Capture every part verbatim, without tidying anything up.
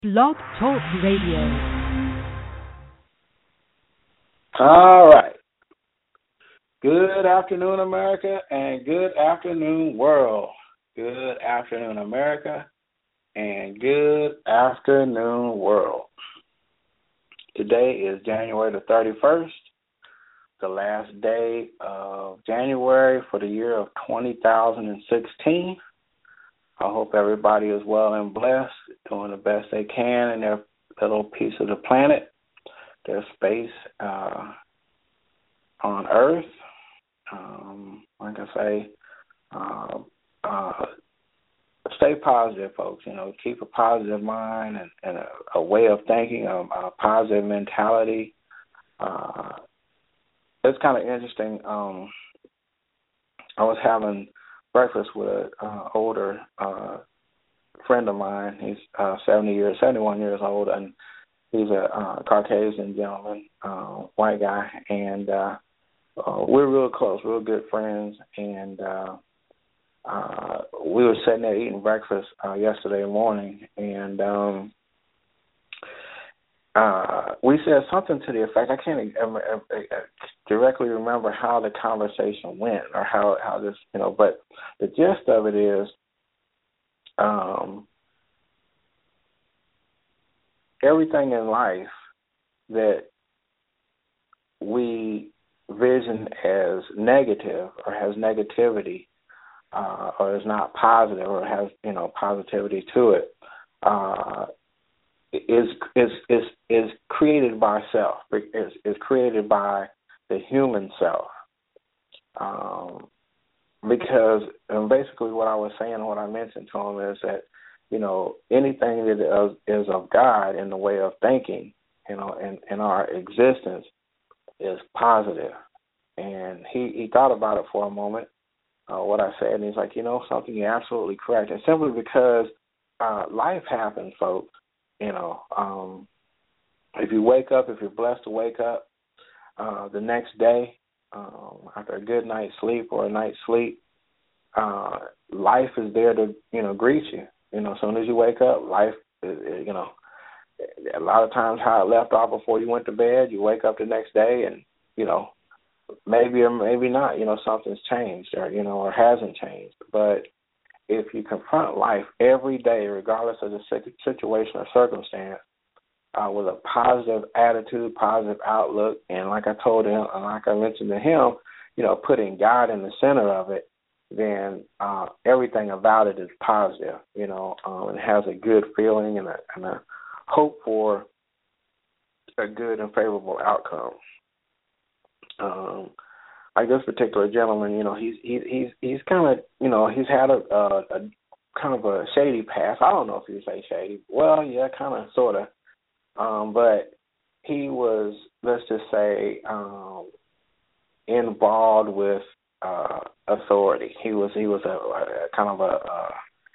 Blog Talk Radio. All right. Good afternoon, America, and good afternoon, world. Good afternoon, America, and good afternoon, world. Today is January the thirty-first, the last day of January for the year of two thousand sixteen. I hope everybody is well and blessed, doing the best they can in their little piece of the planet, their space uh, on Earth. Um, like I say, uh, uh, stay positive, folks. You know, keep a positive mind and, and a, a way of thinking, a, a positive mentality. Uh, it's kind of interesting. Um, I was having breakfast with an uh, older uh, friend of mine. He's uh, seventy years, seventy-one years old, and he's a uh, Caucasian gentleman, uh, white guy, and uh, uh, we're real close, real good friends. And uh, uh, we were sitting there eating breakfast uh, yesterday morning, and um, uh, we said something to the effect, I can't uh, uh, directly remember how the conversation went or how, how this, you know, but the gist of it is um, everything in life that we vision as negative or has negativity uh, or is not positive or has, you know, positivity to it, uh, is is is is created by self. Is is created by the human self. Um, because and basically what I was saying, what I mentioned to him is that, you know, anything that is, is of God in the way of thinking, you know, in, in our existence is positive. And he, he thought about it for a moment, uh, what I said, and he's like, you know, something, you're absolutely correct. And simply because uh, life happens, folks. You know, um, if you wake up, if you're blessed to wake up uh, the next day um, after a good night's sleep or a night's sleep, uh, life is there to, you know, greet you. You know, as soon as you wake up, life, is, you know, a lot of times how it left off before you went to bed, you wake up the next day and, you know, maybe or maybe not, you know, something's changed or, you know, or hasn't changed. But if you confront life every day, regardless of the situation or circumstance, uh, with a positive attitude, positive outlook, and like I told him, and like I mentioned to him, you know, putting God in the center of it, then uh, everything about it is positive, you know, um, and has a good feeling and a, and a hope for a good and favorable outcome. Um, Like this particular gentleman, you know, he's he's he's he's kind of, you know, he's had a, a, a kind of a shady past. I don't know if you say shady. Well, yeah, kind of, sort of. Um, but he was, let's just say, um, involved with uh, authority. He was he was a, a kind of a uh,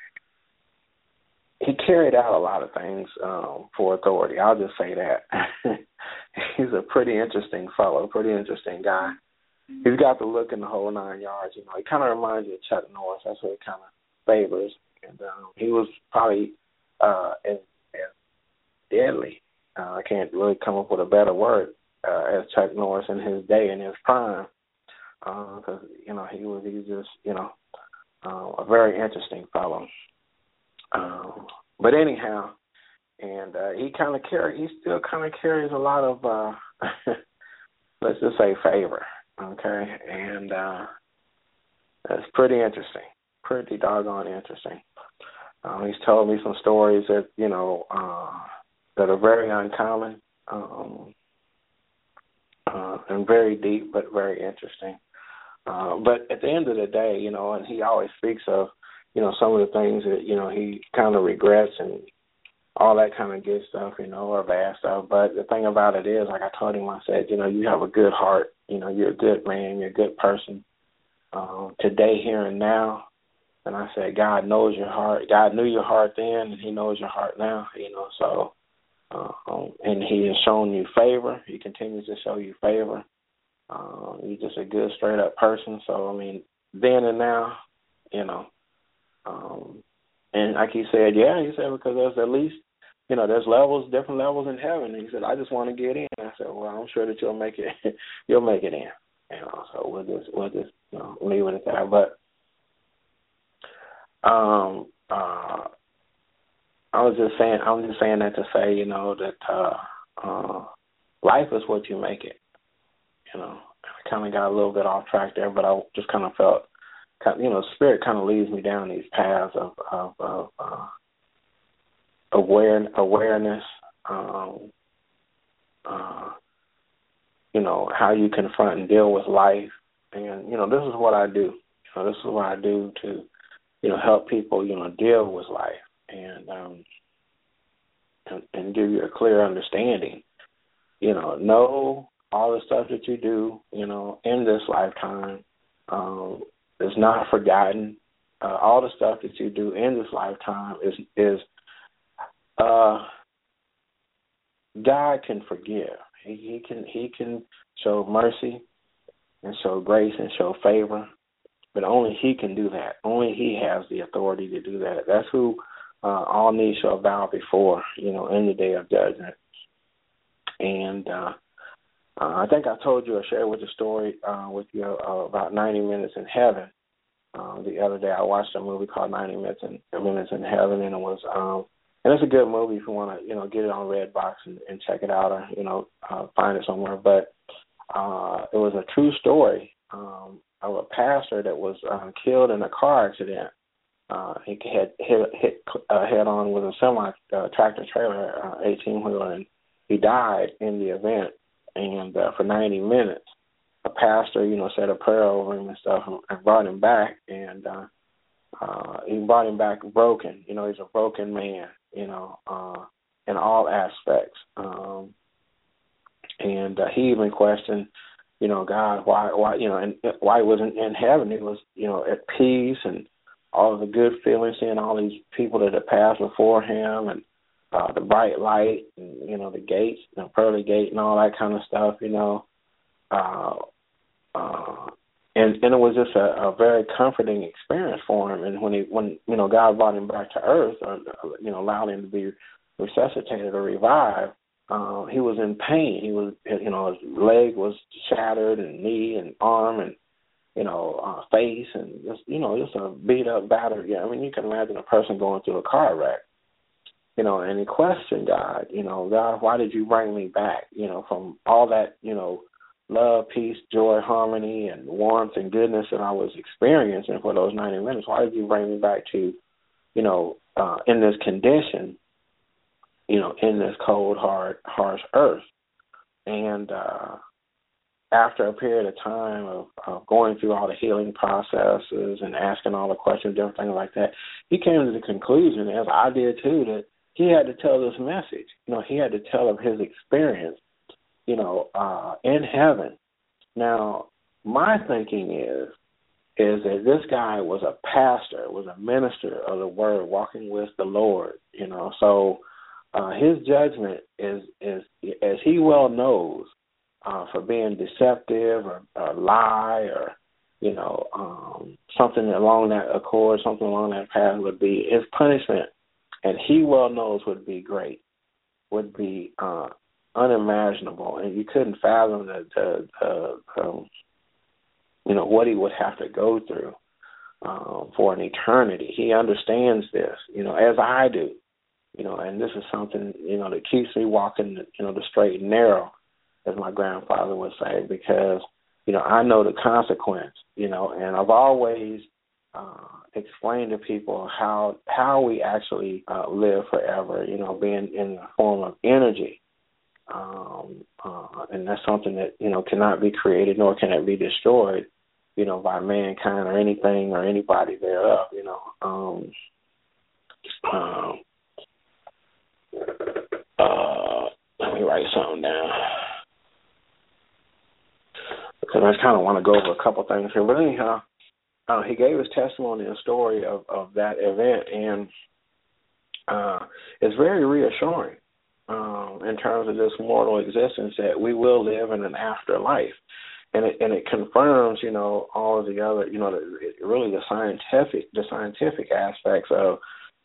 he carried out a lot of things um, for authority. I'll just say that. He's a pretty interesting fellow, pretty interesting guy. He's got the look in the whole nine yards. You know, he kind of reminds you of Chuck Norris. That's what he kind of favors. And um, he was probably uh, as, as deadly. Uh, I can't really come up with a better word uh, as Chuck Norris in his day, in his prime, because uh, you know he was he was just you know uh, a very interesting fellow. Um, but anyhow, and uh, he kind of carry he still kind of carries a lot of uh, let's just say favor. Okay, and uh, that's pretty interesting, pretty doggone interesting. Uh, he's told me some stories that, you know, uh, that are very uncommon um, uh, and very deep, but very interesting. Uh, but at the end of the day, you know, and he always speaks of, you know, some of the things that, you know, he kind of regrets and all that kind of good stuff, you know, or bad stuff. But the thing about it is, like I told him, I said, you know, you have a good heart. You know, you're a good man. You're a good person. Um, today, here and now. And I said, God knows your heart. God knew your heart then, and he knows your heart now, you know. So, uh, um, and he has shown you favor. He continues to show you favor. Um, you're just a good, straight-up person. So, I mean, then and now, you know. Um, and like he said, yeah, he said, because there's at least you know, there's levels, different levels in heaven. And he said, I just want to get in. I said, well, I'm sure that you'll make it, you'll make it in. You know, so we'll just, we'll just, you know, leave it at that. But, um, uh, I was just saying, I was just saying that to say, you know, that, uh, uh, life is what you make it. You know, I kind of got a little bit off track there, but I just kind of felt, you know, Spirit kind of leads me down these paths of, of, of uh, aware, awareness, um, uh, you know, how you confront and deal with life. And, you know, this is what I do. You know, this is what I do to, you know, help people, you know, deal with life and, um, and, and give you a clear understanding. You know, know all the stuff that you do, you know, in this lifetime um, is not forgotten. Uh, all the stuff that you do in this lifetime is, is uh, God can forgive. He, he can he can show mercy and show grace and show favor, but only He can do that. Only He has the authority to do that. That's who uh, all knees shall bow before, you know, in the day of judgment. And uh, uh, I think I told you or shared with the story uh, with you uh, about ninety Minutes in Heaven. Uh, the other day I watched a movie called ninety Minutes in, Minutes in Heaven, and it was um, and it's a good movie if you want to, you know, get it on Redbox and, and check it out, or you know, uh, find it somewhere. But uh, it was a true story um, of a pastor that was uh, killed in a car accident. Uh, he had hit, hit uh, head on with a semi uh, tractor trailer, uh, eighteen wheeler, and he died in the event. And uh, for ninety minutes, a pastor, you know, said a prayer over him and stuff, and brought him back. And uh, uh, he brought him back broken. You know, he's a broken man, you know, uh, in all aspects. Um, and uh, he even questioned, you know, God, why, why, you know, and why he wasn't in heaven. He was, you know, at peace and all of the good feelings, seeing all these people that had passed before him, and uh, the bright light, and, you know, the gates, the pearly gate, and all that kind of stuff, you know. Uh, uh, and and it was just a, a very comforting experience for him. And when he, when you know, God brought him back to earth, or you know, allowed him to be resuscitated or revived, uh, he was in pain. He was, you know, his leg was shattered, and knee and arm and you know, uh, face, and just, you know, just a beat up, battered. Yeah, I mean, you can imagine a person going through a car wreck, you know, and he questioned God, you know, God, why did you bring me back, you know, from all that, you know, love, peace, joy, harmony, and warmth and goodness that I was experiencing for those ninety minutes? Why did you bring me back to, you know, uh, in this condition, you know, in this cold, hard, harsh earth? And, uh, after a period of time of, of going through all the healing processes and asking all the questions, different things like that, he came to the conclusion, as I did too, that he had to tell this message. You know, he had to tell of his experience, you know, uh, in heaven. Now, my thinking is, is that this guy was a pastor, was a minister of the word, walking with the Lord, you know. So uh, his judgment is, is, as he well knows, Uh, for being deceptive or, or lie or, you know, um, something along that accord, something along that path would be his punishment, and he well knows would be great, would be uh, unimaginable, and you couldn't fathom the, the, the um, you know, what he would have to go through um, for an eternity. He understands this, you know, as I do, you know, and this is something, you know, that keeps me walking, you know, the straight and narrow, as my grandfather would say, because, you know, I know the consequence, you know, and I've always uh, explained to people how how we actually uh, live forever, you know, being in the form of energy. Um, uh, and that's something that, you know, cannot be created, nor can it be destroyed, you know, by mankind or anything or anybody thereof, you know. Um, um, uh, let me write something down, because I kind of want to go over a couple things here. But anyhow, uh, he gave his testimony and story of, of that event, and uh, it's very reassuring um, in terms of this mortal existence, that we will live in an afterlife. And it, and it confirms, you know, all of the other, you know, the, really the scientific, the scientific aspects of,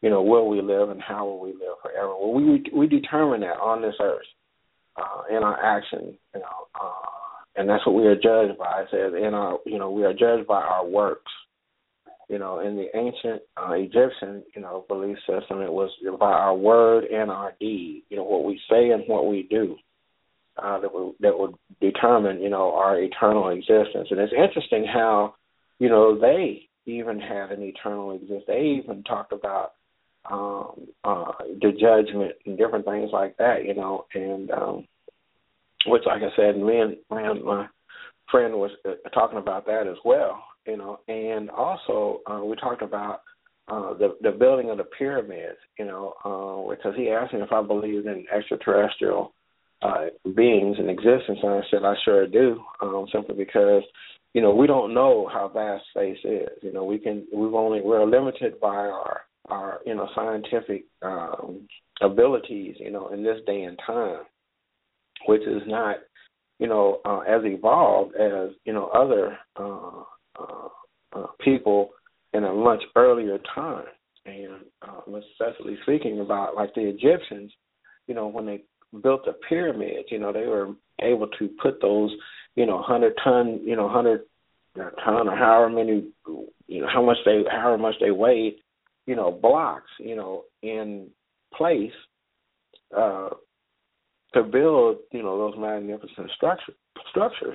you know, will we live and how will we live forever? Well, we we determine that on this earth uh, in our action, you know, uh, and that's what we are judged by. It says in our, you know, we are judged by our works. You know, in the ancient uh, Egyptian, you know, belief system, it was by our word and our deed. You know, what we say and what we do uh, that would that would determine, you know, our eternal existence. And it's interesting how, you know, they even had an eternal existence. They even talked about um, uh, the judgment and different things like that. You know, and um, which, like I said, me and, me and my friend was uh, talking about that as well. You know, and also uh, we talked about uh, the the building of the pyramids. You know, uh, because he asked me if I believed in extraterrestrial uh, beings in existence, and I said I sure do. Um, simply because, you know, we don't know how vast space is. You know, we can we've only we're limited by our our you know scientific um, abilities. You know, in this day and time, which is not you know uh, as evolved as you know other. Uh, Uh, uh, people in a much earlier time, and uh, especially speaking about like the Egyptians, you know, when they built the pyramids, you know, they were able to put those, you know, hundred ton, you know, hundred ton or however many, you know, how much they, however much they weighed, you know, blocks, you know, in place uh, to build, you know, those magnificent structure, structures,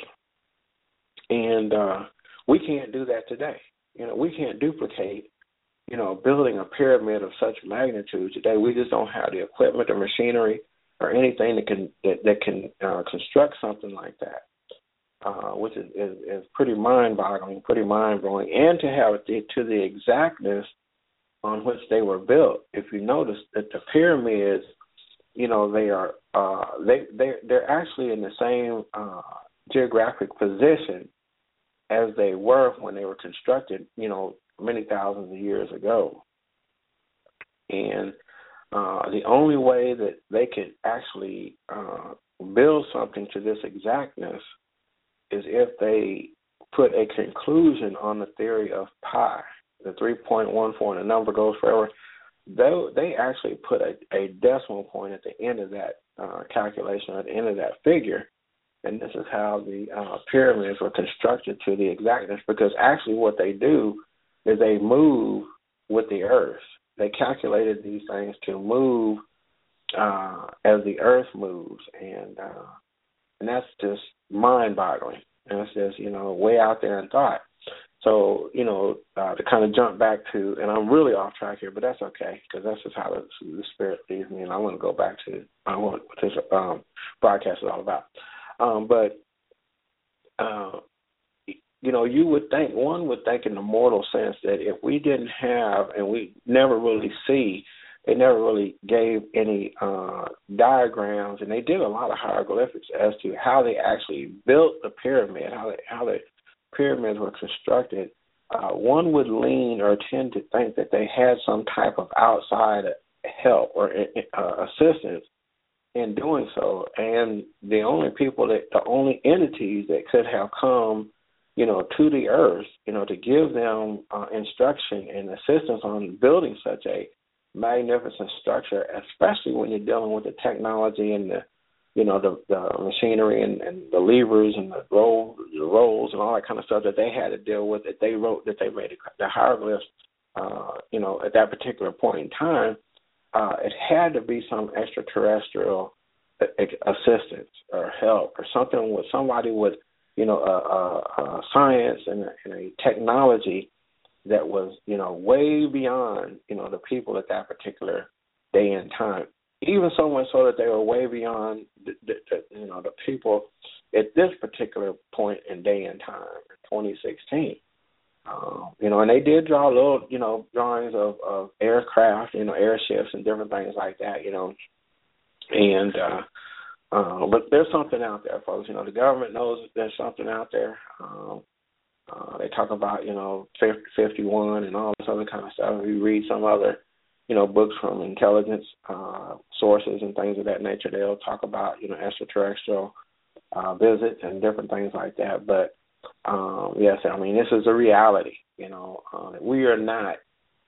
and uh, we can't do that today. You know, we can't duplicate, you know, building a pyramid of such magnitude today. We just don't have the equipment or machinery or anything that can that, that can uh, construct something like that, uh, which is, is, is pretty mind-boggling, pretty mind-blowing, and to have it to the exactness on which they were built. If you notice that the pyramids, you know, they are uh, they they they're actually in the same uh, geographic position as they were when they were constructed, you know, many thousands of years ago. And uh, the only way that they could actually uh, build something to this exactness is if they put a conclusion on the theory of pi, the three point one four, and the number goes forever. They, they actually put a, a decimal point at the end of that uh, calculation, at the end of that figure. And this is how the uh, pyramids were constructed to the exactness, because actually what they do is they move with the earth. They calculated these things to move uh, as the earth moves, and uh, and that's just mind-boggling. And it's just, you know, way out there in thought. So, you know, uh, to kind of jump back to, and I'm really off track here, but that's okay, because that's just how the, the spirit leads me, and I want to go back to uh, what this um, broadcast is all about. Um, but, uh, you know, you would think, one would think in the mortal sense that if we didn't have, and we never really see, they never really gave any uh, diagrams, and they did a lot of hieroglyphics as to how they actually built the pyramid, how they, how the pyramids were constructed. Uh, one would lean or tend to think that they had some type of outside help or uh, assistance in doing so, and the only people that, the only entities that could have come, you know, to the earth, you know, to give them uh, instruction and assistance on building such a magnificent structure, especially when you're dealing with the technology and the, you know, the, the machinery and, and the levers and the roll, the rolls and all that kind of stuff that they had to deal with, that they wrote, that they made the hieroglyphs, uh, you know, at that particular point in time. Uh, it had to be some extraterrestrial assistance or help or something with somebody with, you know, a, a, a science and a, and a technology that was, you know, way beyond, you know, the people at that particular day and time. Even so much so that they were way beyond, the, the, the, you know, the people at this particular point in day and time, twenty sixteen. Um, you know, and they did draw little, you know, drawings of, of aircraft, you know, airships and different things like that, you know. And, uh, uh, but there's something out there, folks. You know, the government knows that there's something out there. Um, uh, they talk about, you know, fifty-one and all this other kind of stuff. If you read some other, you know, books from intelligence uh, sources and things of that nature, they'll talk about, you know, extraterrestrial uh, visits and different things like that. But, Um, yes, I mean, this is a reality, you know. Uh, we are not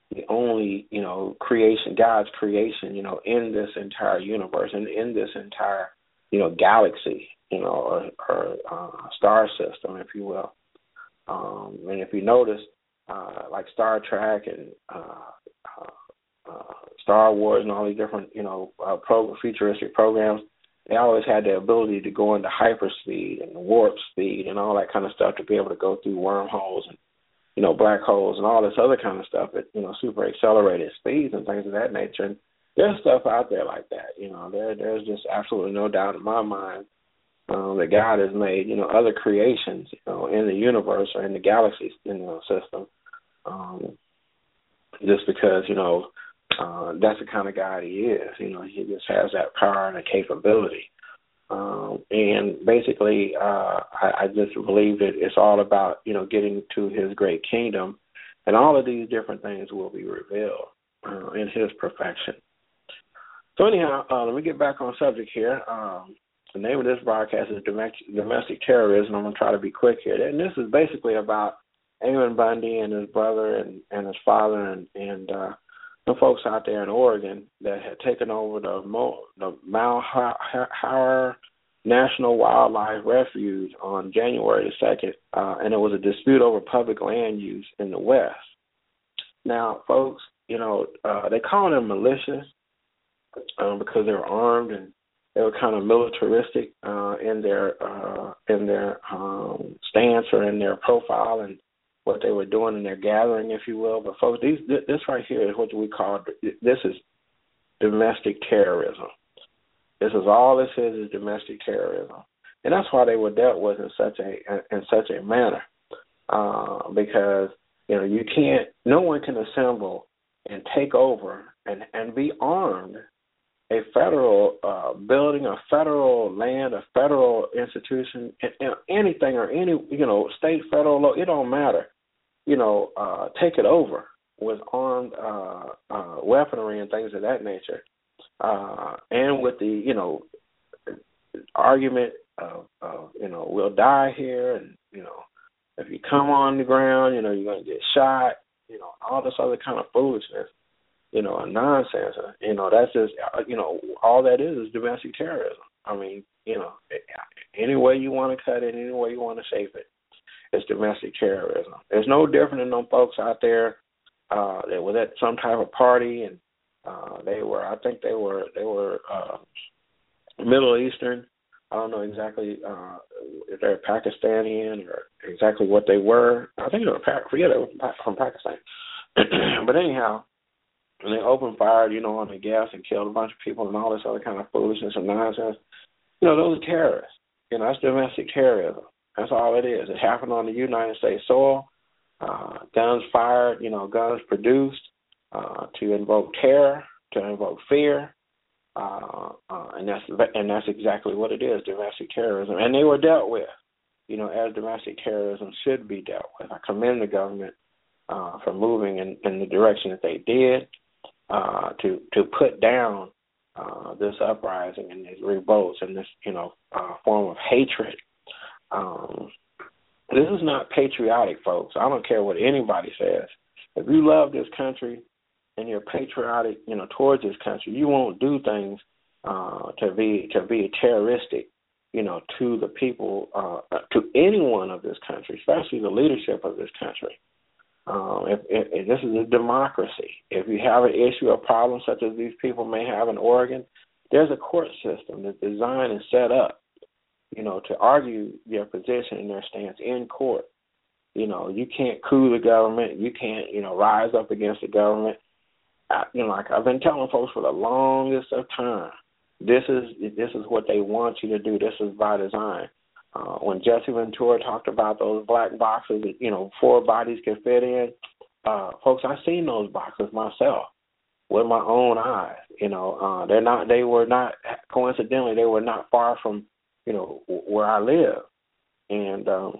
the only, you know, creation, God's creation, you know, in this entire universe and in this entire, you know, galaxy, you know, or, or uh, star system, if you will. Um, and if you notice, uh, like Star Trek and uh, uh, uh, Star Wars and all these different, you know, uh, pro- futuristic programs, they always had the ability to go into hyperspeed and warp speed and all that kind of stuff to be able to go through wormholes and, you know, black holes and all this other kind of stuff at, you know, super accelerated speeds and things of that nature. And there's stuff out there like that. You know, there there's just absolutely no doubt in my mind um, that God has made, you know, other creations, you know, in the universe or in the galaxy, you know, system. Um, just because, you know, uh, that's the kind of God he is. You know, he just has that power and the capability. Um, and basically, uh, I, I just believe that it's all about, you know, getting to his great kingdom, and all of these different things will be revealed uh, in his perfection. So anyhow, uh, let me get back on subject here. Um, the name of this broadcast is Domestic, Domestic Terrorism. I'm going to try to be quick here. And this is basically about Aaron Bundy and his brother and, and his father and, and uh, the folks out there in Oregon that had taken over the, Mo, the Mount Howard National Wildlife Refuge on January the second, uh, and it was a dispute over public land use in the West. Now, folks, you know, uh, they call them militias um, because they were armed and they were kind of militaristic uh, in their uh, in their um, stance or in their profile and what they were doing in their gathering, if you will. But folks, these, this right here is what we call, this is domestic terrorism. This is all this is is domestic terrorism, and that's why they were dealt with in such a in such a manner. Uh, because you know you can't, no one can assemble and take over and, and be armed a federal uh, building, a federal land, a federal institution, anything or any, you know, state, federal, it don't matter. You know, uh, take it over with armed uh, uh, weaponry and things of that nature, uh, and with the, you know, argument of, of, you know, we'll die here, and you know, if you come on the ground, you know, you're going to get shot, you know, all this other kind of foolishness. You know, and nonsense. You know, that's just, you know, all that is is domestic terrorism. I mean, you know, any way you want to cut it, any way you want to shape it, it's domestic terrorism. There's no different than them folks out there uh, that was at some type of party, and uh, they were, I think they were, they were uh, Middle Eastern. I don't know exactly uh, if they're Pakistani or exactly what they were. I think they were, yeah, they were from Pakistan. But anyhow, and they opened fire, you know, on the gas and killed a bunch of people and all this other kind of foolishness and nonsense. You know, those are terrorists. You know, that's domestic terrorism. That's all it is. It happened on the United States soil. Uh, guns fired, you know, guns produced uh, to invoke terror, to invoke fear, uh, uh, and that's and that's exactly what it is, domestic terrorism. And they were dealt with, you know, as domestic terrorism should be dealt with. I commend the government uh, for moving in, in the direction that they did. Uh, to to put down uh, this uprising and these revolts and this, you know, uh, form of hatred. Um, this is not patriotic, folks. I don't care what anybody says. If you love this country and you're patriotic, you know, towards this country, you won't do things uh, to be to be terroristic, you know, to the people, uh, to anyone of this country, especially the leadership of this country. Um, if, if, if this is a democracy. If you have an issue or problem such as these people may have in Oregon, there's a court system that's designed and set up, you know, to argue their position and their stance in court. You know, you can't coup the government. You can't, you know, rise up against the government. I, you know, like I've been telling folks for the longest of time, this is this is what they want you to do. This is by design. Uh, when Jesse Ventura talked about those black boxes that, you know, four bodies can fit in, uh, folks, I've seen those boxes myself with my own eyes. You know, uh, they're not, they were not, coincidentally, they were not far from, you know, where I live. And um,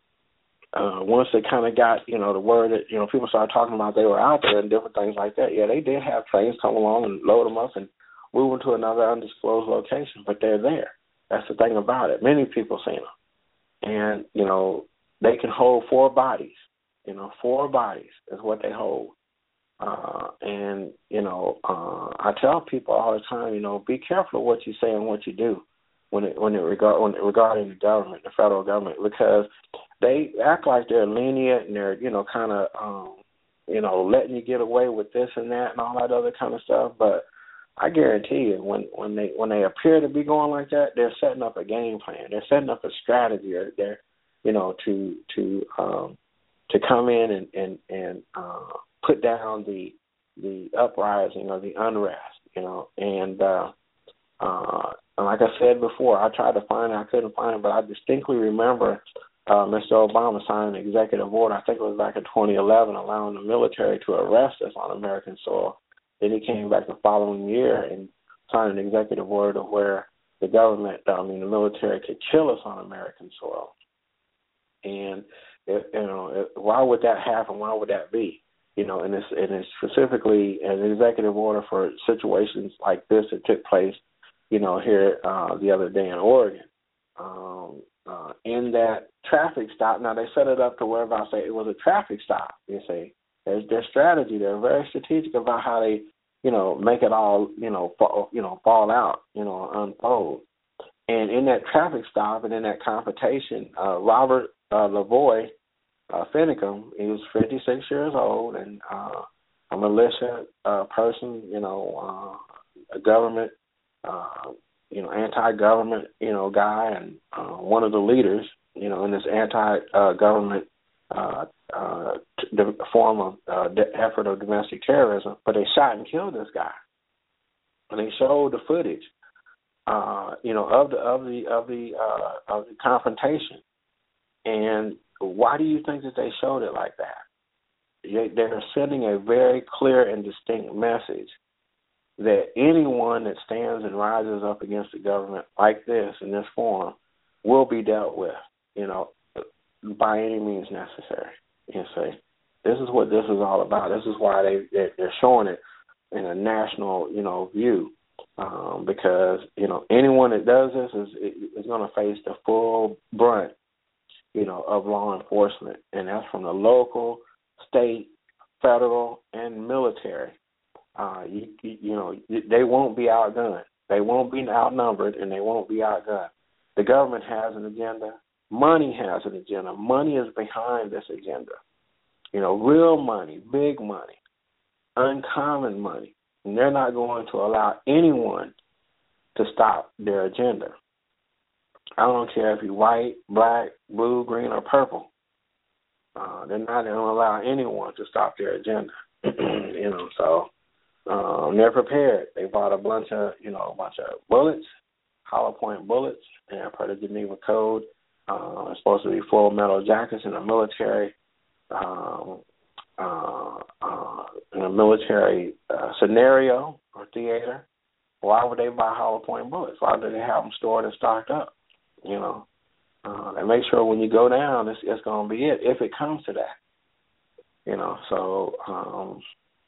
uh, once they kind of got, you know, the word that, you know, people started talking about they were out there and different things like that, yeah, they did have trains come along and load them up and move them to another undisclosed location, but they're there. That's the thing about it. Many people seen them. And, you know, they can hold four bodies. You know, four bodies is what they hold. Uh, and, you know, uh, I tell people all the time, you know, be careful of what you say and what you do when it, when it regard, when it, regarding the government, the federal government, because they act like they're lenient and they're, you know, kind of, um, you know, letting you get away with this and that and all that other kind of stuff. But I guarantee you, when, when they when they appear to be going like that, they're setting up a game plan. They're setting up a strategy. Or they're, you know, to to um, to come in and and and uh, put down the the uprising or the unrest. You know, and uh, uh, and like I said before, I tried to find it, I couldn't find it, but I distinctly remember uh, Mister Obama signed an executive order. I think it was back in twenty eleven, allowing the military to arrest us on American soil. Then he came back the following year and signed an executive order where the government, I mean, the military could kill us on American soil. And, it, you know, it, why would that happen? Why would that be? You know, and it's, and it's specifically an executive order for situations like this that took place, you know, here uh, the other day in Oregon. Um, uh, in that traffic stop, now they set it up to where if I say it was a traffic stop, you see. There's their strategy. They're very strategic about how they, you know, make it all, you know, fall, you know, fall out, you know, unfold. And in that traffic stop and in that confrontation, uh, Robert uh, Lavoie uh, Finicum, he was fifty-six years old and uh, a militia uh, person, you know, uh, a government, uh, you know, anti-government, you know, guy, and uh, one of the leaders, you know, in this anti-government uh, uh, the form of uh, the effort of domestic terrorism, but they shot and killed this guy, and they showed the footage, uh, you know, of the of the of the uh, of the confrontation. And why do you think that they showed it like that? They, they're sending a very clear and distinct message that anyone that stands and rises up against the government like this in this form will be dealt with, you know, by any means necessary. You see, this is what this is all about. This is why they they're showing it in a national, you know, view, um, because you know anyone that does this is is going to face the full brunt, you know, of law enforcement, and that's from the local, state, federal, and military. Uh, you, you you know they won't be outgunned, they won't be outnumbered, and they won't be outgunned. The government has an agenda. Money has an agenda. Money is behind this agenda. You know, real money, big money, uncommon money. And they're not going to allow anyone to stop their agenda. I don't care if you're white, black, blue, green, or purple. Uh, they're not going to allow anyone to stop their agenda. you know, so um, they're prepared. They bought a bunch of, you know, a bunch of bullets, hollow point bullets, and per the Geneva Code, Uh, it's supposed to be full metal jackets in a military, um, uh, uh, in a military uh, scenario or theater. Why would they buy hollow point bullets? Why do they have them stored and stocked up? You know, uh, and make sure when you go down, it's, it's going to be it if it comes to that. You know, so um,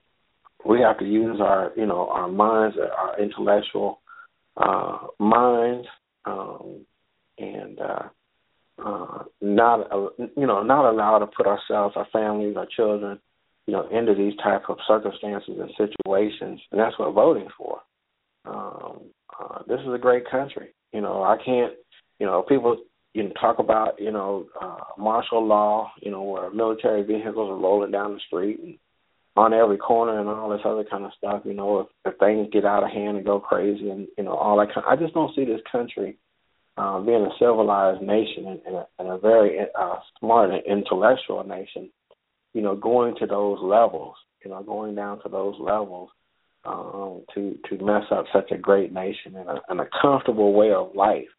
we have to use our, you know, our minds, our intellectual uh, minds, um, and uh, Uh, not uh, you know not allowed to put ourselves, our families, our children, you know, into these type of circumstances and situations, and that's what voting's for. Um, uh, this is a great country. You know, I can't. You know, people you know talk about you know uh, martial law. You know, where military vehicles are rolling down the street and on every corner and all this other kind of stuff. You know, if, if things get out of hand and go crazy and you know all that kind. I just don't see this country Uh, being a civilized nation and, and, a, and a very uh, smart and intellectual nation, you know, going to those levels, you know, going down to those levels um, to to mess up such a great nation and a, and a comfortable way of life.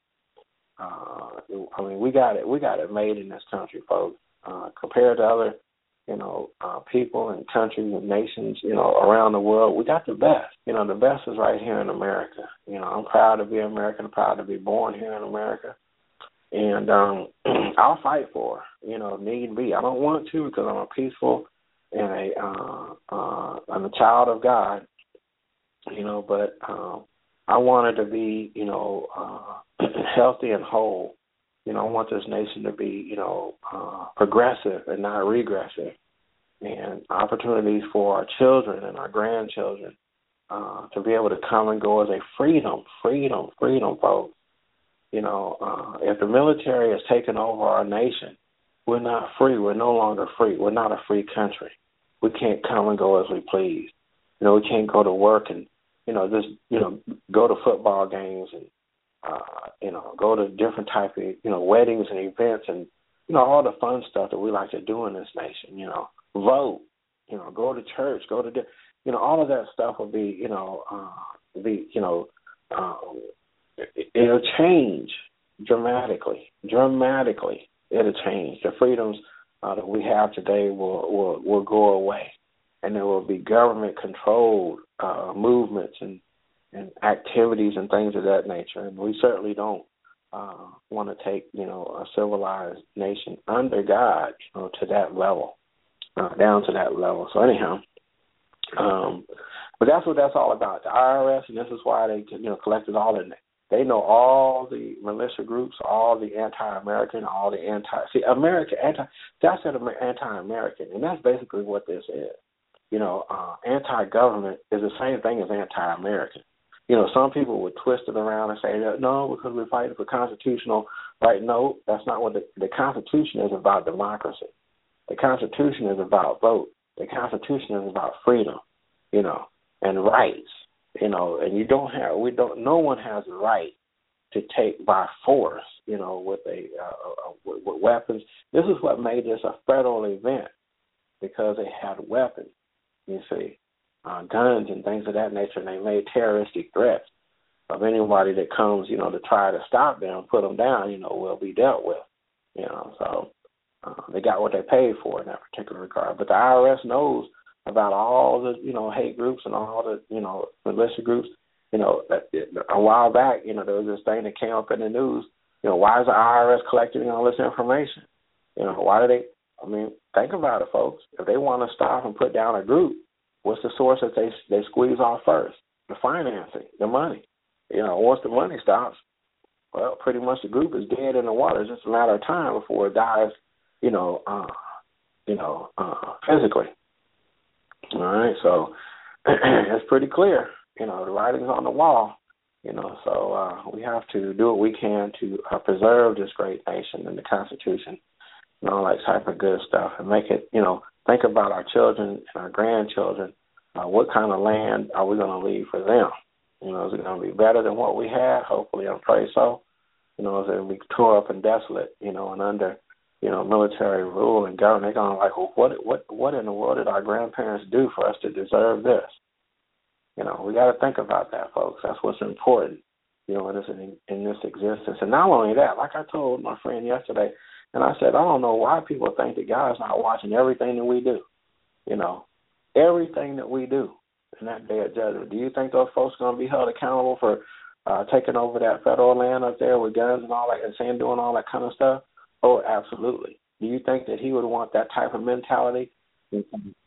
Uh, I mean, we got it, we got it made in this country, folks. Uh, compared to other, you know, uh, people and countries and nations, you know, around the world, we got the best. You know, the best is right here in America. You know, I'm proud to be American, I'm proud to be born here in America. And um, I'll fight for her, you know, need be. I don't want to because I'm a peaceful and a, uh, uh, I'm a child of God, you know, but um, I want it to be, you know, uh, healthy and whole. You know, I want this nation to be, you know, uh, progressive and not regressive. and opportunities for our children and our grandchildren uh, to be able to come and go as a freedom, freedom, freedom, folks. You know, uh, if the military has taken over our nation, we're not free. We're no longer free. We're not a free country. We can't come and go as we please. You know, we can't go to work and, you know, just, you know, go to football games and, uh, you know, go to different type of, you know, weddings and events and, you know, all the fun stuff that we like to do in this nation, you know, vote, you know, go to church, go to, you know, all of that stuff will be, you know, uh, be, you know, um, it'll change dramatically, dramatically. It'll change. The freedoms uh, that we have today will, will will go away, and there will be government-controlled uh, movements and, and activities and things of that nature. And we certainly don't uh, want to take, you know, a civilized nation under God, you know, to that level, uh, down to that level. So anyhow, um, but that's what that's all about. The I R S, and this is why they, you know, collected all the. They know all the militia groups, all the anti-American, all the anti. See, American anti. That's an anti-American, and that's basically what this is. You know, uh, anti-government is the same thing as anti-American. You know, some people would twist it around and say that no, because we're fighting for constitutional right. No, that's not what the, the Constitution is about. Democracy. The Constitution is about vote. The Constitution is about freedom. You know, and rights. You know, and you don't have, we don't, no one has the right to take by force, you know, with a, uh, with, with weapons. This is what made this a federal event, because they had weapons, you see, uh, guns and things of that nature, and they made terroristic threats of anybody that comes, you know, to try to stop them, put them down, you know, will be dealt with, you know, so uh, they got what they paid for in that particular regard. But the I R S knows about all the, you know, hate groups and all the, you know, militia groups. You know, a while back, you know, there was this thing that came up in the news. You know, why is the I R S collecting all this information? You know, why do they, I mean, think about it, folks. If they want to stop and put down a group, what's the source that they they squeeze off first? The financing, the money. You know, once the money stops, well, pretty much the group is dead in the water. It's just a matter of time before it dies, you know, uh, you know, uh, physically. All right, so it's pretty clear, you know, the writing's on the wall, you know, so uh, we have to do what we can to uh, preserve this great nation and the Constitution and all that type of good stuff and make it, you know, think about our children and our grandchildren. Uh, what kind of land are we going to leave for them? You know, is it going to be better than what we had? Hopefully, I pray so. You know, is it going to be tore up and desolate, you know, and under, you know, military rule and government? They're going to like, well, what, what, what in the world did our grandparents do for us to deserve this? You know, we got to think about that, folks. That's what's important, you know, in this, in, in this existence. And not only that, like I told my friend yesterday, and I said, I don't know why people think that God's not watching everything that we do, you know, everything that we do in that day of judgment. Do you think those folks are going to be held accountable for uh, taking over that federal land up there with guns and all that and saying, doing all that kind of stuff? Oh, absolutely. Do you think that he would want that type of mentality and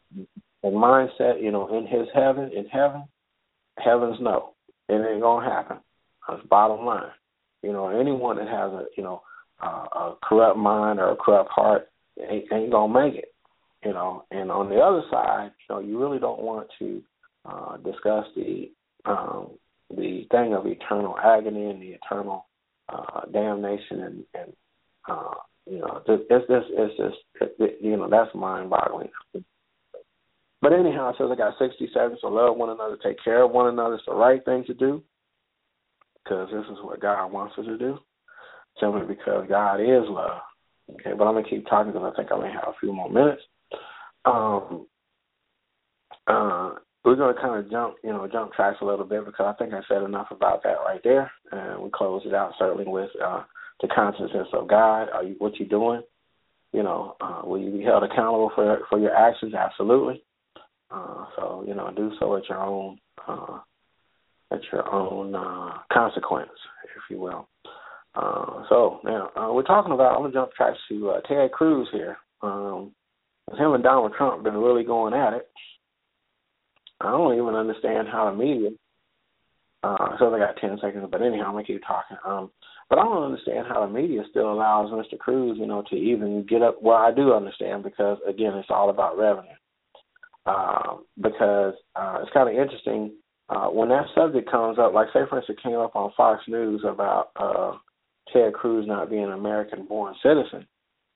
mindset, you know, in his heaven, in heaven? Heavens no. It ain't going to happen. That's bottom line. You know, anyone that has a, you know, uh, a corrupt mind or a corrupt heart ain't, ain't going to make it, you know. And on the other side, you know, you really don't want to uh, discuss the um, the thing of eternal agony and the eternal uh, damnation and, and uh, you know, it's just, it's just, it, you know, that's mind-boggling. But anyhow, it says I got sixty seconds to love one another, take care of one another. It's the right thing to do because this is what God wants us to do, simply because God is love. Okay, but I'm going to keep talking because I think I may have a few more minutes. Um, uh, we're going to kind of jump, you know, jump tracks a little bit because I think I said enough about that right there. And we close it out certainly with uh, the consciousness of God. Are you, what you doing? You know, uh, will you be held accountable for for your actions? Absolutely. Uh, so, you know, do so at your own uh, at your own uh, consequence, if you will. Uh, so now uh, we're talking about. I'm gonna jump tracks to uh, Ted Cruz here. Um, him and Donald Trump been really going at it. I don't even understand how the media. Uh, so they got ten seconds, but anyhow, I'm gonna keep talking. Um, but I don't understand how the media still allows Mister Cruz, you know, to even get up. Well, I do understand because again, it's all about revenue. uh, because uh, it's kind of interesting uh, when that subject comes up. Like, say, for instance, it came up on Fox News about uh, Ted Cruz not being an American-born citizen.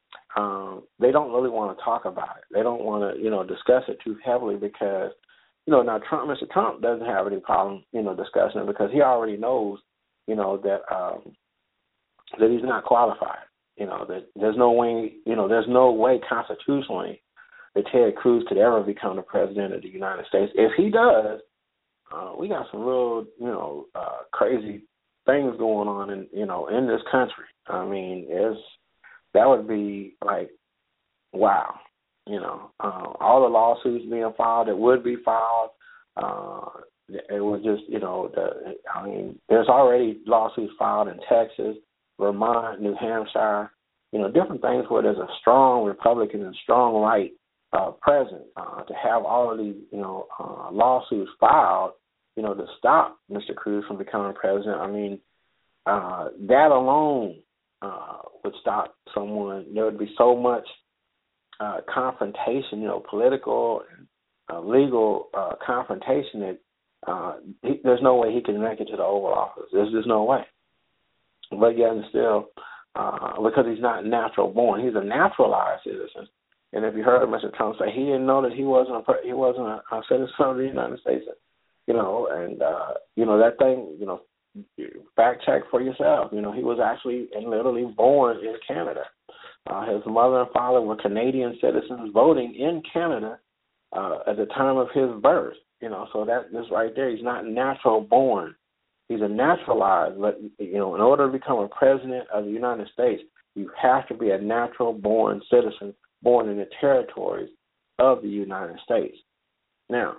Um, they don't really want to talk about it. They don't want to, you know, discuss it too heavily because, you know, now Trump, Mister Trump doesn't have any problem, you know, discussing it because he already knows, you know, that um, that he's not qualified. You know, that there's no way, you know, there's no way constitutionally that Ted Cruz could ever become the president of the United States. If he does, uh, we got some real, you know, uh, crazy things going on in, you know, in this country. I mean, it's that would be like, wow, you know, uh, all the lawsuits being filed that would be filed. Uh, it was just, you know, the, I mean, there's already lawsuits filed in Texas, Vermont, New Hampshire, you know, different things where there's a strong Republican and strong right uh, present. Uh, to have all of these, you know, uh, lawsuits filed, you know, to stop Mister Cruz from becoming president, I mean, uh, that alone uh, would stop someone. There would be so much uh, confrontation, you know, political and uh, legal uh, confrontation that uh, he, there's no way he can make it to the Oval Office. There's just no way. But yet and still, uh, because he's not natural born, he's a naturalized citizen. And if you heard Mister Trump say he didn't know that he wasn't a he wasn't a, a citizen of the United States, you know, and uh, you know that thing, you know, fact check for yourself. You know, he was actually and literally born in Canada. Uh, his mother and father were Canadian citizens voting in Canada uh, at the time of his birth. You know, so that is right there. He's not natural born. He's a naturalized, but, you know, in order to become a president of the United States, you have to be a natural-born citizen born in the territories of the United States. Now,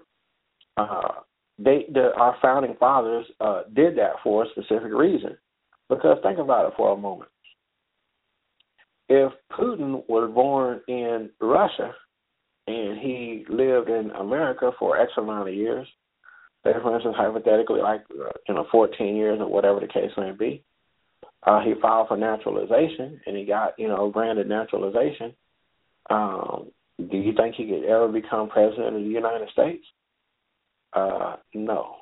uh, they, the, our founding fathers uh, did that for a specific reason, because think about it for a moment. If Putin was born in Russia and he lived in America for X amount of years, say, for instance, hypothetically, like, uh, you know, fourteen years or whatever the case may be, uh, he filed for naturalization and he got, you know, granted naturalization. Um, do you think he could ever become president of the United States? Uh, no.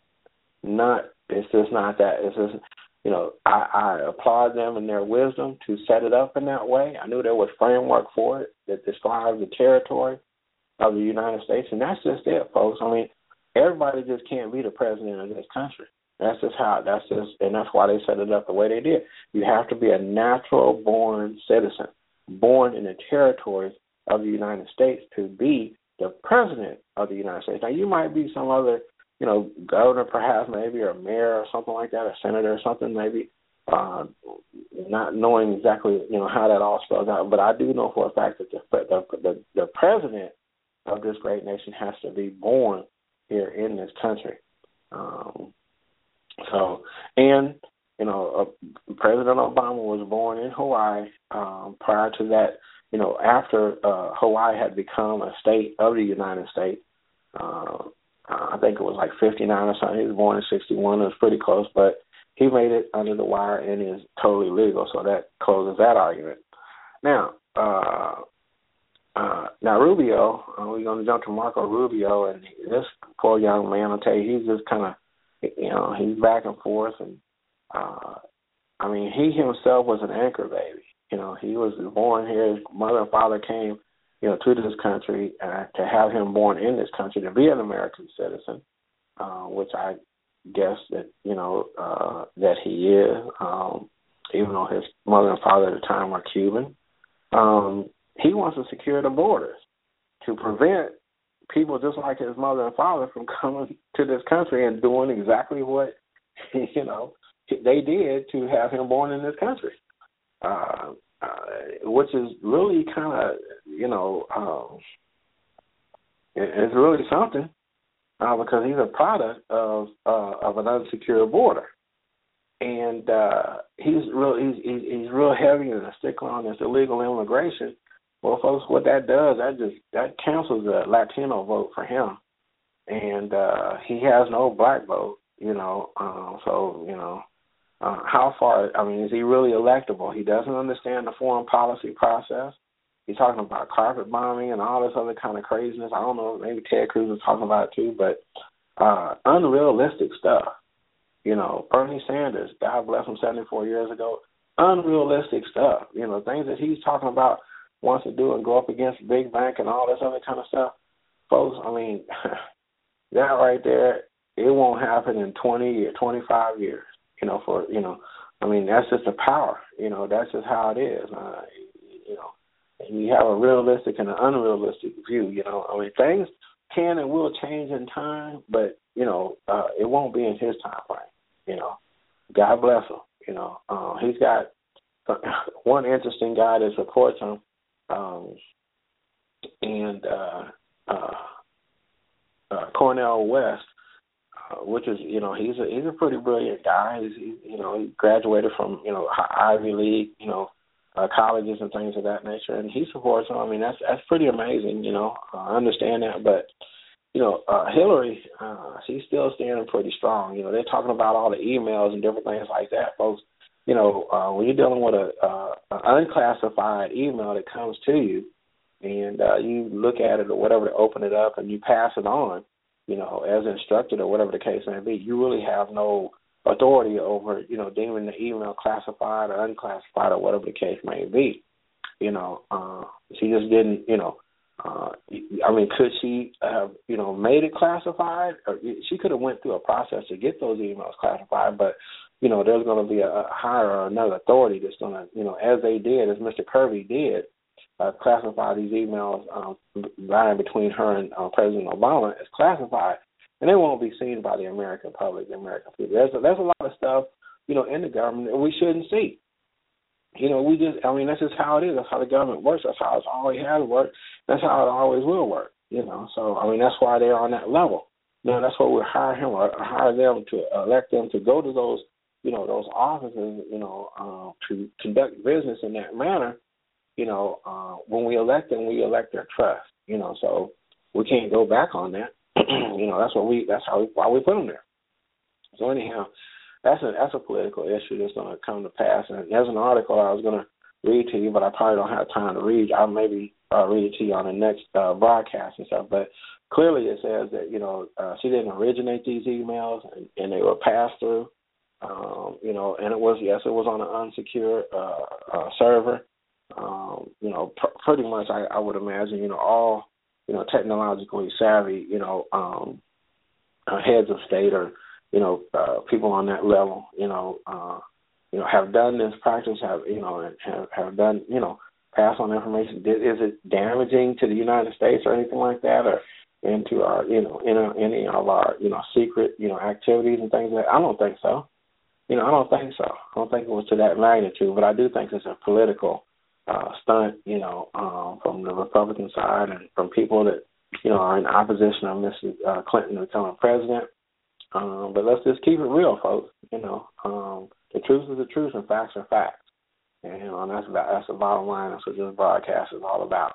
Not, it's just not that. It's just, you know, I, I applaud them in their wisdom to set it up in that way. I knew there was framework for it that describes the territory of the United States, and that's just it, folks. I mean, everybody just can't be the president of this country. That's just how, that's just, and that's why they set it up the way they did. You have to be a natural-born citizen, born in the territories of the United States to be the president of the United States. Now, you might be some other, you know, governor perhaps maybe, or mayor or something like that, or senator or something maybe, uh, not knowing exactly, you know, how that all spells out. But I do know for a fact that the, the, the, the president of this great nation has to be born here in this country. Um, so, and, you know, uh, President Obama was born in Hawaii. Um, prior to that, you know, after uh, Hawaii had become a state of the United States, uh, I think it was like fifty-nine or something. He was born in sixty-one. It was pretty close, but he made it under the wire and is totally legal, so that closes that argument. Now, uh, Uh, now, Rubio, uh, we're going to jump to Marco Rubio, and this poor young man, I'll tell you, he's just kind of, you know, he's back and forth. And, uh, I mean, he himself was an anchor baby. You know, he was born here. His mother and father came, you know, to this country uh, to have him born in this country, to be an American citizen, uh, which I guess that, you know, uh, that he is, um, even though his mother and father at the time were Cuban. Um He wants to secure the borders to prevent people just like his mother and father from coming to this country and doing exactly what, you know, they did to have him born in this country, uh, uh, which is really kind of, you know, um, it's really something uh, because he's a product of uh, of an unsecured border. And uh, he's real he's, he's real heavy and a stickler on this illegal immigration. Well, folks, what that does, that just that cancels the Latino vote for him, and uh, he has no black vote, you know. Uh, so, you know, uh, how far? I mean, is he really electable? He doesn't understand the foreign policy process. he's talking about carpet bombing and all this other kind of craziness. I don't know, maybe Ted Cruz was talking about it too, but uh, unrealistic stuff. You know, Bernie Sanders, God bless him, seventy-four years ago, unrealistic stuff. You know, things that he's talking about wants to do and go up against Big Bank and all this other kind of stuff. Folks, I mean, that right there, it won't happen in twenty or twenty-five years, you know, for, you know, I mean, that's just the power, you know, that's just how it is, uh, you know, and you have a realistic and an unrealistic view, you know, I mean, things can and will change in time, but, you know, uh, it won't be in his time frame, you know, God bless him, you know, uh, he's got one interesting guy that supports him, um, and, uh, uh, uh, Cornel West, uh, which is, you know, he's a he's a pretty brilliant guy. He's, he, you know, he graduated from, you know, Ivy League, you know, uh, colleges and things of that nature, and he supports him. I mean, that's that's pretty amazing, you know. I understand that, but you know, uh, Hillary, uh, she's still standing pretty strong. You know, they're talking about all the emails and different things like that, folks. You know, uh, when you're dealing with a, uh, an unclassified email that comes to you, and uh, you look at it or whatever to open it up and you pass it on, you know, as instructed or whatever the case may be, you really have no authority over, you know, deeming the email classified or unclassified or whatever the case may be. You know, uh, she just didn't, you know, uh, I mean, could she have, you know, made it classified? Or she could have went through a process to get those emails classified, but, you know, there's going to be a, a higher or another authority that's going to, you know, as they did, as Mister Kirby did, Uh, classify these emails um, lying between her and uh, President Obama as classified, and they won't be seen by the American public, the American people. There's a, there's a lot of stuff, you know, in the government that we shouldn't see. You know, we just, I mean, that's just how it is. That's how the government works. That's how it's always has worked. That's how it always will work, you know. So, I mean, that's why they're on that level. You know, that's why we hire him or hire them to elect them to go to those, you know, those offices, you know, uh, to conduct business in that manner. You know, uh, when we elect them, we elect their trust. You know, so we can't go back on that. you know, that's what we. That's how we, why we put them there. So anyhow, that's a that's a political issue that's going to come to pass. And there's an article I was going to read to you, but I probably don't have time to read. I'll maybe uh, read it to you on the next uh, broadcast and stuff. But clearly, it says that you know uh, she didn't originate these emails, and, and they were passed through. Um, you know, and it was yes, it was on an unsecured uh, uh, server. Um, you know, pr- pretty much I, I would imagine, you know, all, you know, technologically savvy, you know, um, uh, heads of state or, you know, uh, people on that level, you know, uh, you know, have done this practice, have, you know, and have, have done, you know, pass on information. Is it damaging to the United States or anything like that, or into our, you know, in our, any of our, you know, secret, you know, activities and things like that? I don't think so. You know, I don't think so. I don't think it was to that magnitude, but I do think it's a political Uh, stunt, you know, um, from the Republican side and from people that, you know, are in opposition of Mister Uh, Clinton becoming president. Um, but let's just keep it real, folks. You know, um, the truth is the truth and facts are facts. And, you know, and that's about, that's the bottom line. That's what this broadcast is all about.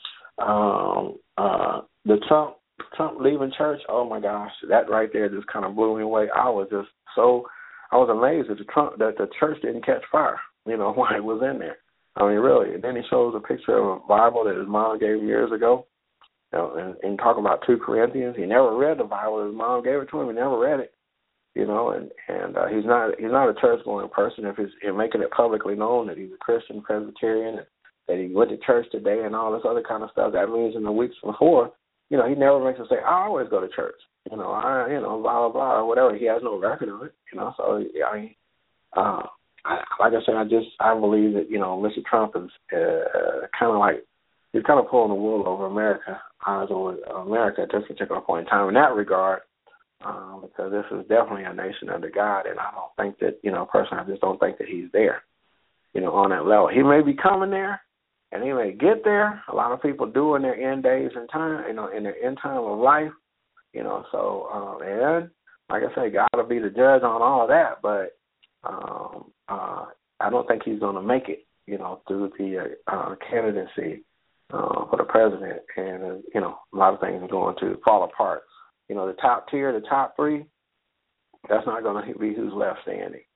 Um, uh, the Trump Trump leaving church, oh my gosh, that right there just kind of blew me away. I was just so, I was amazed that the Trump that the church didn't catch fire, you know, while it was in there. I mean, really. And then he shows a picture of a Bible that his mom gave him years ago, you know, and, and talking about two Corinthians. He never read the Bible. His mom gave it to him. He never read it, you know. And and uh, he's not he's not a church going person. If he's in making it publicly known that he's a Christian Presbyterian and that he went to church today and all this other kind of stuff, that means in the weeks before, you know, he never makes us say, I always go to church, you know, I you know, blah blah blah or whatever. He has no record of it, you know. So I mean. Uh, I, like I said, I just I believe that you know Mister Trump is uh, kind of like he's kind of pulling the wool over America, eyes over America at this particular point in time in that regard, uh, because this is definitely a nation under God, and I don't think that you know personally I just don't think that he's there, you know, on that level. He may be coming there, and he may get there. A lot of people do in their end days and time, you know, in their end time of life, you know. So uh, and like I say, God will be the judge on all of that, but. Um, uh, I don't think he's going to make it, you know, through the uh, candidacy uh, for the president. And, uh, you know, a lot of things are going to fall apart. You know, the top tier, the top three, that's not going to be who's left standing.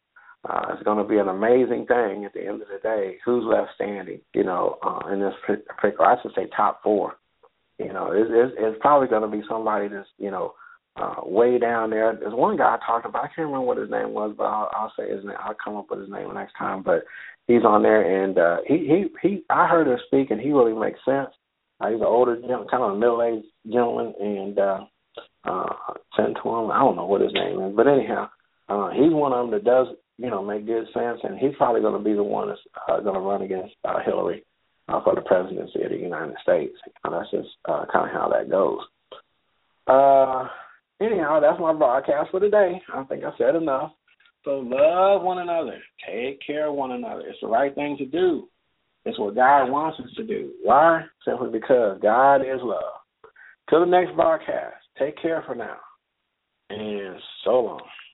Uh, it's going to be an amazing thing at the end of the day. Who's left standing? You know, uh, in this particular, I should say top four. You know, it's, it's, it's probably going to be somebody that's, you know, uh, way down there. There's one guy I talked about. I can't remember what his name was, but I'll, I'll say his name. I'll come up with his name next time. But he's on there, and uh, he, he, he. I heard him speak, and he really makes sense. Uh, he's an older, kind of a middle-aged gentleman, and uh, uh, sent to him. I don't know what his name is, but anyhow, uh, he's one of them that does, you know, make good sense, and he's probably going to be the one that's uh, going to run against uh, Hillary uh, for the presidency of the United States. And that's just uh, kind of how that goes. Uh, anyhow, that's my broadcast for today. I think I said enough. So love one another. Take care of one another. It's the right thing to do. It's what God wants us to do. Why? Simply because God is love. Till the next broadcast, take care for now. And so long.